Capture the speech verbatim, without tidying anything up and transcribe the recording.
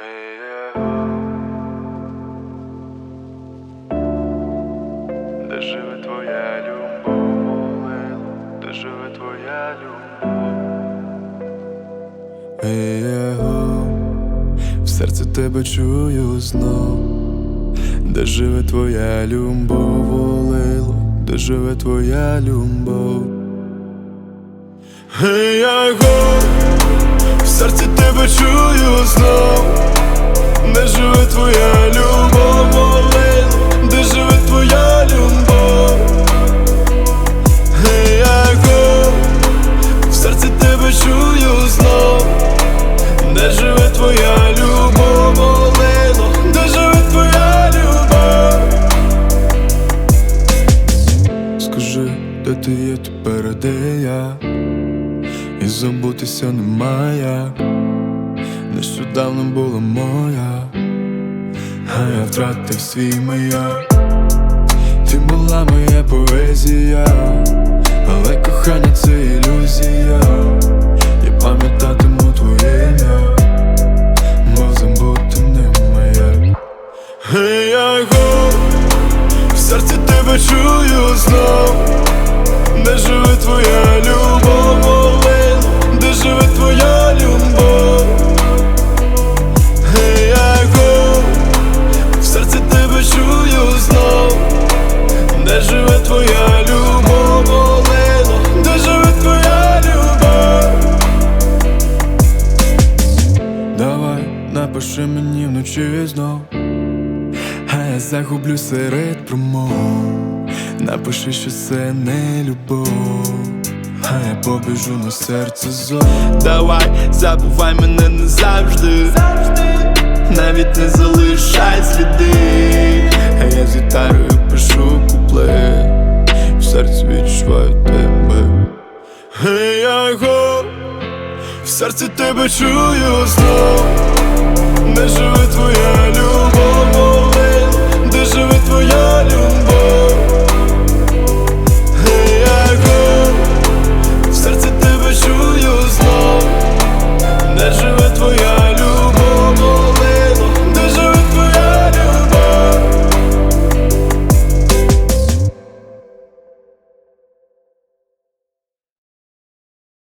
Де живе твоя любов, де живе твоя любов? Його, в серці тебе чую знов. Де живе твоя любов, Лейло, де живе твоя любов? Його, в серці тебе чую знов. Де живе твоя любов, Лейло, де живе твоя любов? Його, в серці тебе чую знов. Де живе твоя любов, Лейло, де живе твоя любов? Скажи, де ти є тепер, де я? І забутися немає. Нещодавно була моя, а я втратив свій маяк. Ти була моя поезія, але кохання це ілюзія. Я пам'ятатиму твоє ім'я, бо забути немає. Я його, в серці тебе чую знов. Де живе твоя любов, Лейло, де живе твоя любов? Я його, в серці тебе чую знов. Де живе твоя любов, Лейло, де живе твоя любов? Давай, напиши мені вночі знов, а я загублю серед промов. Напиши, що це не любов, а я побіжу на серце зов. Давай, забувай мене назавжди, навіть не залишай сліди. А я з гітарою пишу куплет, в серці відчуваю тебе. Я його, в серці тебе чую знов. Де живе твоя любов?